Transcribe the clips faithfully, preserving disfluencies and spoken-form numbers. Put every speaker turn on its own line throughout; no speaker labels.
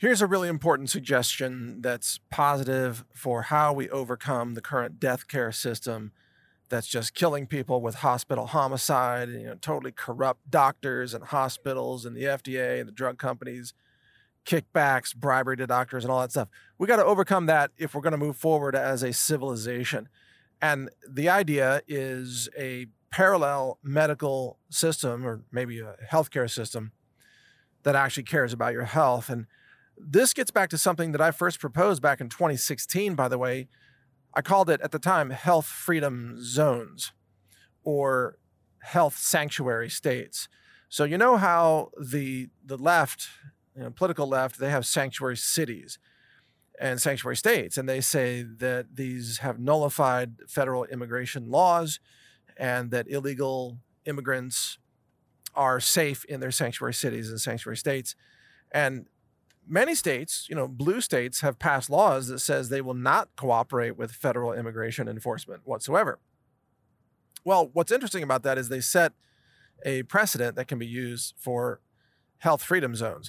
Here's a really important suggestion that's positive for how we overcome the current death care system that's just killing people with hospital homicide, and, you know, totally corrupt doctors and hospitals and the F D A and the drug companies, kickbacks, bribery to doctors and all that stuff. We got to overcome that if we're going to move forward as a civilization. And the idea is a parallel medical system, or maybe a healthcare system, that actually cares about your health. And this gets back to something that I first proposed back in twenty sixteen, by the way. I called it at the time health freedom zones, or health sanctuary states. So you know how the the left, you know, political left, they have sanctuary cities and sanctuary states, and they say that these have nullified federal immigration laws and that illegal immigrants are safe in their sanctuary cities and sanctuary states. And many states, you know, blue states, have passed laws that says they will not cooperate with federal immigration enforcement whatsoever. Well, what's interesting about that is they set a precedent that can be used for health freedom zones.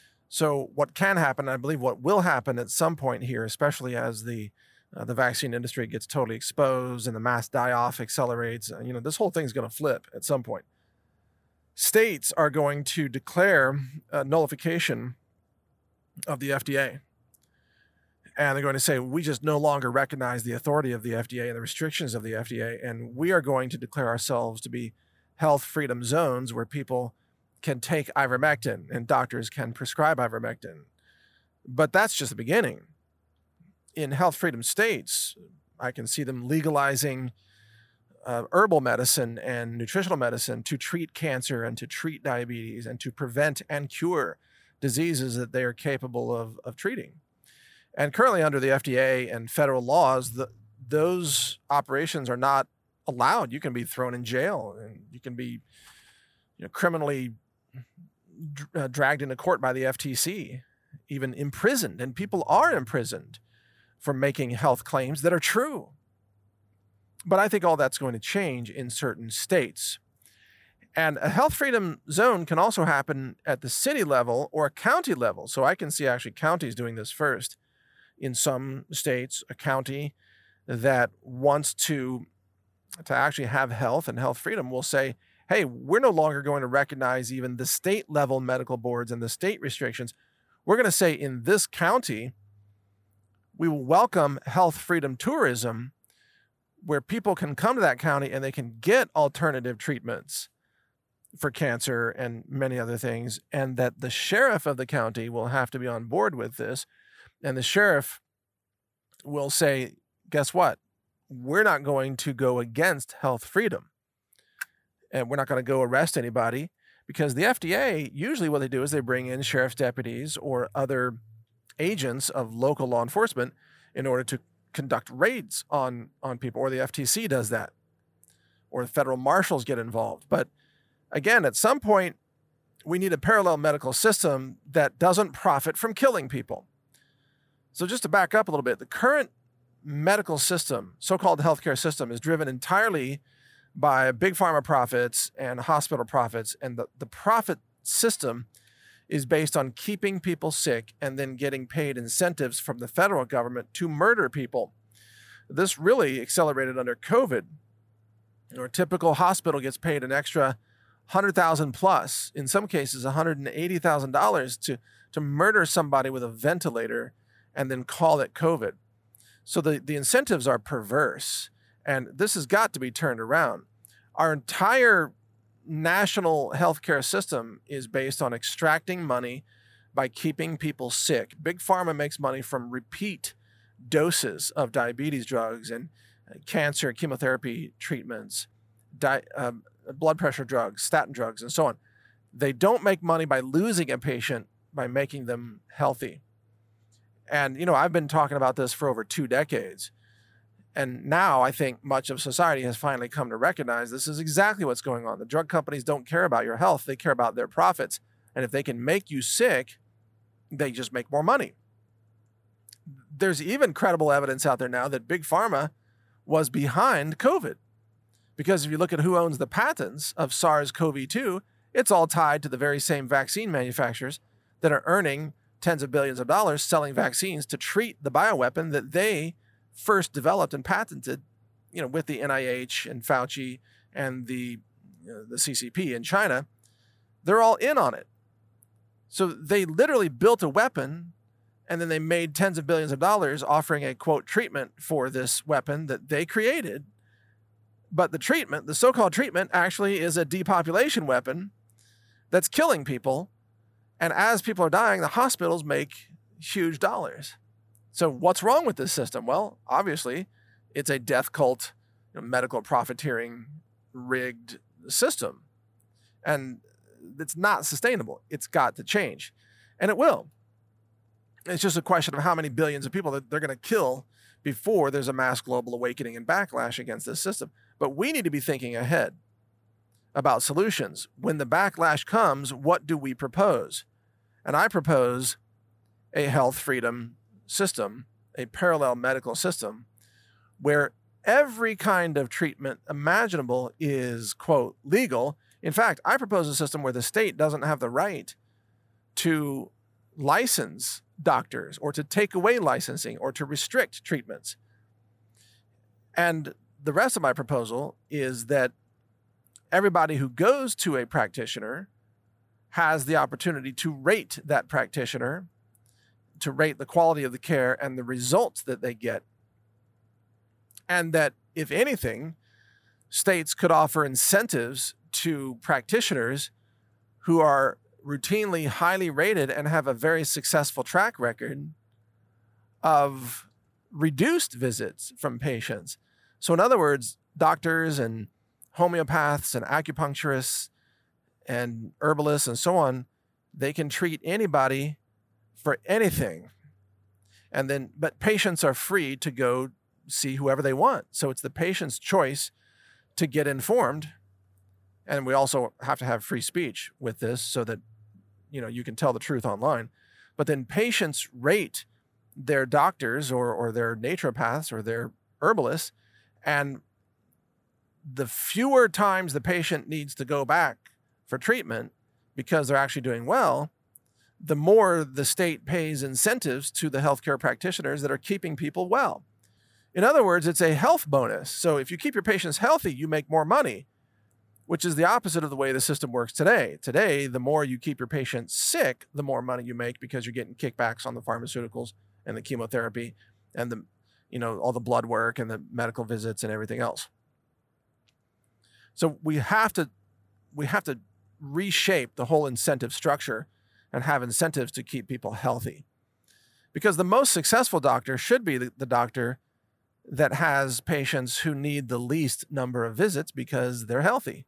So what can happen, I believe what will happen at some point here, especially as the uh, the vaccine industry gets totally exposed and the mass die-off accelerates, uh, you know, this whole thing's going to flip at some point. States are going to declare uh, nullification of the F D A. And they're going to say, we just no longer recognize the authority of the F D A and the restrictions of the F D A, and we are going to declare ourselves to be health freedom zones where people can take ivermectin and doctors can prescribe ivermectin. But that's just the beginning. In health freedom states, I can see them legalizing uh, herbal medicine and nutritional medicine to treat cancer and to treat diabetes and to prevent and cure diseases that they are capable of, of treating. And currently under the F D A and federal laws, the, those operations are not allowed. You can be thrown in jail, and you can be, you know, criminally uh, dragged into court by the F T C, even imprisoned. And people are imprisoned for making health claims that are true. But I think all that's going to change in certain states. And a health freedom zone can also happen at the city level or a county level. So I can see actually counties doing this first. In some states, a county that wants to, to actually have health and health freedom will say, hey, we're no longer going to recognize even the state level medical boards and the state restrictions. We're going to say in this county, we will welcome health freedom tourism where people can come to that county and they can get alternative treatments for cancer and many other things, and that the sheriff of the county will have to be on board with this. And the sheriff will say, guess what? We're not going to go against health freedom. And we're not going to go arrest anybody, because the F D A, usually what they do is they bring in sheriff's deputies or other agents of local law enforcement in order to conduct raids on, on people, or the F T C does that, or the federal marshals get involved. But again, at some point, we need a parallel medical system that doesn't profit from killing people. So just to back up a little bit, the current medical system, so-called healthcare system, is driven entirely by big pharma profits and hospital profits. And the, the profit system is based on keeping people sick and then getting paid incentives from the federal government to murder people. This really accelerated under COVID. You know, a typical hospital gets paid an extra one hundred thousand dollars plus, in some cases one hundred eighty thousand dollars to, to murder somebody with a ventilator and then call it COVID. So the, the incentives are perverse, and this has got to be turned around. Our entire national healthcare system is based on extracting money by keeping people sick. Big Pharma makes money from repeat doses of diabetes drugs and cancer, chemotherapy treatments, di- uh, blood pressure drugs, statin drugs, and so on. They don't make money by losing a patient by making them healthy. And, you know, I've been talking about this for over two decades. And now I think much of society has finally come to recognize this is exactly what's going on. The drug companies don't care about your health. They care about their profits. And if they can make you sick, they just make more money. There's even credible evidence out there now that Big Pharma was behind COVID. Because if you look at who owns the patents of SARS-C o V two, it's all tied to the very same vaccine manufacturers that are earning tens of billions of dollars selling vaccines to treat the bioweapon that they first developed and patented, you know, with the N I H and Fauci and the, you know, the C C P in China. They're all in on it. So they literally built a weapon, and then they made tens of billions of dollars offering a, quote, treatment for this weapon that they created. But the treatment, the so-called treatment, actually is a depopulation weapon that's killing people. And as people are dying, the hospitals make huge dollars. So what's wrong with this system? Well, obviously, it's a death cult, you know, medical profiteering, rigged system. And it's not sustainable. It's got to change. And it will. It's just a question of how many billions of people that they're going to kill before there's a mass global awakening and backlash against this system. But we need to be thinking ahead about solutions. When the backlash comes, what do we propose? And I propose a health freedom system, a parallel medical system, where every kind of treatment imaginable is, quote, legal. In fact, I propose a system where the state doesn't have the right to license doctors or to take away licensing or to restrict treatments. And the rest of my proposal is that everybody who goes to a practitioner has the opportunity to rate that practitioner, to rate the quality of the care and the results that they get. And that, if anything, states could offer incentives to practitioners who are routinely highly rated and have a very successful track record of reduced visits from patients. So in other words, doctors and homeopaths and acupuncturists and herbalists and so on, they can treat anybody for anything. And then, but patients are free to go see whoever they want. So it's the patient's choice to get informed. And we also have to have free speech with this so that, you know, you can tell the truth online. But then patients rate their doctors or, or their naturopaths or their herbalists, and the fewer times the patient needs to go back for treatment because they're actually doing well, the more the state pays incentives to the healthcare practitioners that are keeping people well. In other words, it's a health bonus. So if you keep your patients healthy, you make more money, which is the opposite of the way the system works today. Today, the more you keep your patients sick, the more money you make because you're getting kickbacks on the pharmaceuticals and the chemotherapy and the, you know, all the blood work and the medical visits and everything else. So we have to, we have to reshape the whole incentive structure and have incentives to keep people healthy. Because the most successful doctor should be the, the doctor that has patients who need the least number of visits because they're healthy.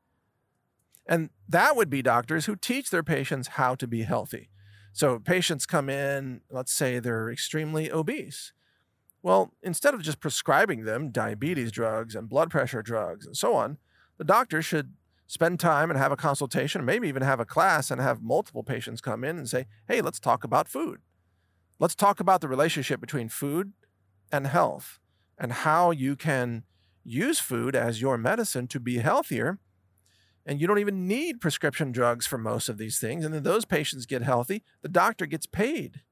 And that would be doctors who teach their patients how to be healthy. So patients come in, let's say they're extremely obese. Well, instead of just prescribing them diabetes drugs and blood pressure drugs and so on, the doctor should spend time and have a consultation, maybe even have a class and have multiple patients come in and say, hey, let's talk about food. Let's talk about the relationship between food and health and how you can use food as your medicine to be healthier. And you don't even need prescription drugs for most of these things. And then those patients get healthy. The doctor gets paid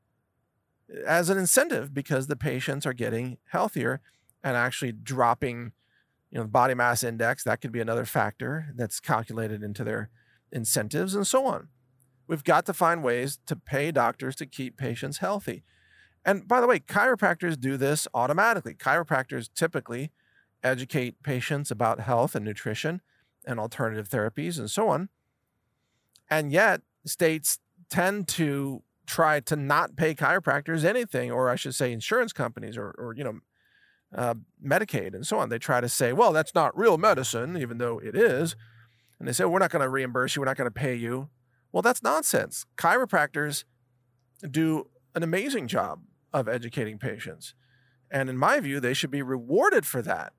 as an incentive because the patients are getting healthier and actually dropping, you know, the body mass index. That could be another factor that's calculated into their incentives and so on. We've got to find ways to pay doctors to keep patients healthy. And by the way, chiropractors do this automatically. Chiropractors typically educate patients about health and nutrition and alternative therapies and so on. And yet states tend to try to not pay chiropractors anything, or I should say insurance companies or, or you know, uh, Medicaid and so on. They try to say, well, that's not real medicine, even though it is. And they say, we're not going to reimburse you. We're not going to pay you. Well, that's nonsense. Chiropractors do an amazing job of educating patients. And in my view, they should be rewarded for that.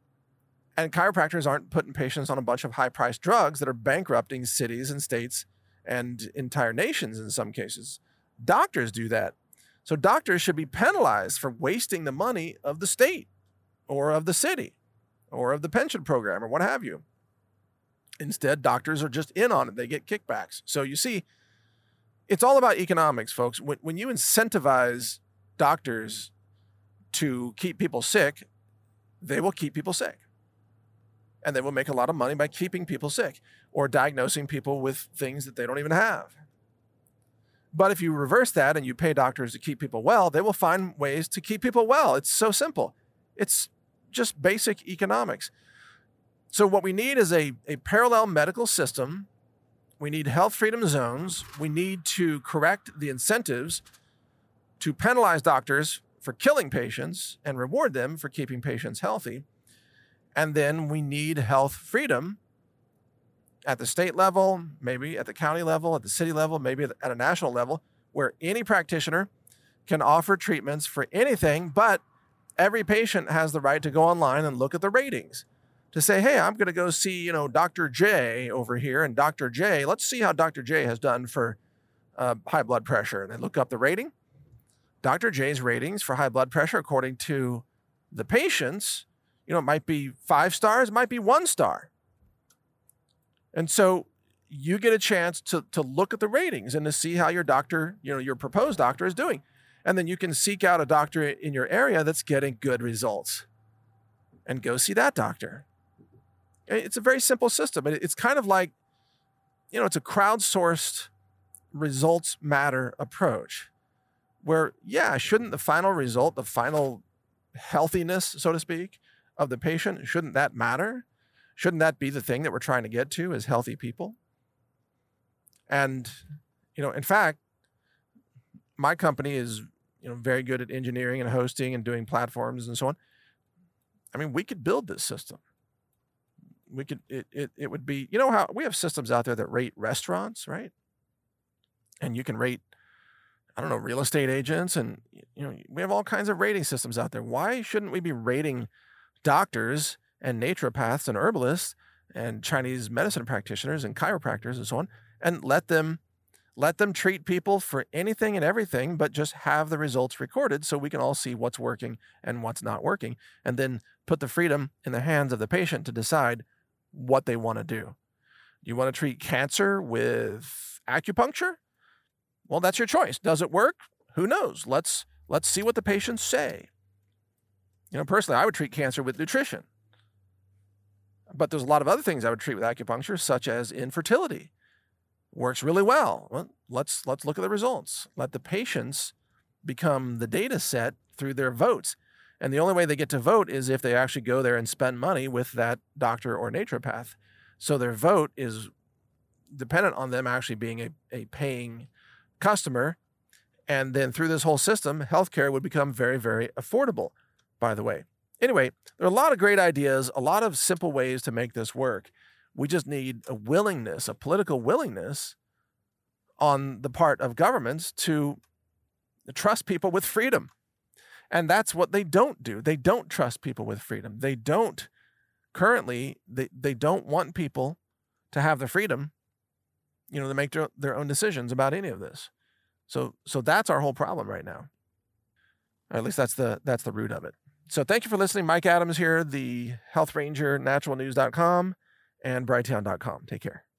And chiropractors aren't putting patients on a bunch of high-priced drugs that are bankrupting cities and states and entire nations in some cases. Doctors do that. So doctors should be penalized for wasting the money of the state or of the city or of the pension program or what have you. Instead, doctors are just in on it. They get kickbacks. So you see, It's all about economics, folks. When, when you incentivize doctors to keep people sick, they will keep people sick. And they will make a lot of money by keeping people sick or diagnosing people with things that they don't even have. But if you reverse that and you pay doctors to keep people well, they will find ways to keep people well. It's so simple. It's just basic economics. So what we need is a, a parallel medical system. We need health freedom zones. We need to correct the incentives to penalize doctors for killing patients and reward them for keeping patients healthy. And then we need health freedom at the state level, maybe at the county level, at the city level, maybe at a national level, where any practitioner can offer treatments for anything, but every patient has the right to go online and look at the ratings to say, hey, I'm going to go see, you know, Doctor J over here, and Doctor J, let's see how Doctor J has done for uh, high blood pressure. And they look up the rating. Doctor J's ratings for high blood pressure, according to the patients, you know, it might be five stars, it might be one star. And so you get a chance to, to look at the ratings and to see how your doctor, you know, your proposed doctor is doing. And then you can seek out a doctor in your area that's getting good results and go see that doctor. It's a very simple system. It's kind of like, you know, it's a crowdsourced results matter approach where, yeah, shouldn't the final result, the final healthiness, so to speak, of the patient, shouldn't that matter? Shouldn't that be the thing that we're trying to get to as healthy people? And, you know, in fact, my company is, you know, very good at engineering and hosting and doing platforms and so on. I mean, we could build this system. We could, it, it, it would be, you know how we have systems out there that rate restaurants, right? And you can rate, I don't know, real estate agents, and, you know, we have all kinds of rating systems out there. Why shouldn't we be rating doctors and naturopaths and herbalists and Chinese medicine practitioners and chiropractors and so on, and let them let them treat people for anything and everything, but just have the results recorded so we can all see what's working and what's not working, and then put the freedom in the hands of the patient to decide what they want to do. You want to treat cancer with acupuncture? Well, that's your choice. Does it work? Who knows? Let's let's see what the patients say. You know, personally, I would treat cancer with nutrition. But there's a lot of other things I would treat with acupuncture, such as infertility. Works really well. Well, let's let's look at the results. Let the patients become the data set through their votes. And the only way they get to vote is if they actually go there and spend money with that doctor or naturopath. So their vote is dependent on them actually being a, a paying customer. And then through this whole system, healthcare would become very, very affordable, by the way. Anyway, there are a lot of great ideas, a lot of simple ways to make this work. We just need a willingness, a political willingness on the part of governments to trust people with freedom. And that's what they don't do. They don't trust people with freedom. They don't, currently, they, they don't want people to have the freedom, you know, to make their, their own decisions about any of this. So, so that's our whole problem right now. Or at least that's the, that's the root of it. So thank you for listening. Mike Adams here, the Health Ranger, natural news dot com, and brighteon dot com. Take care.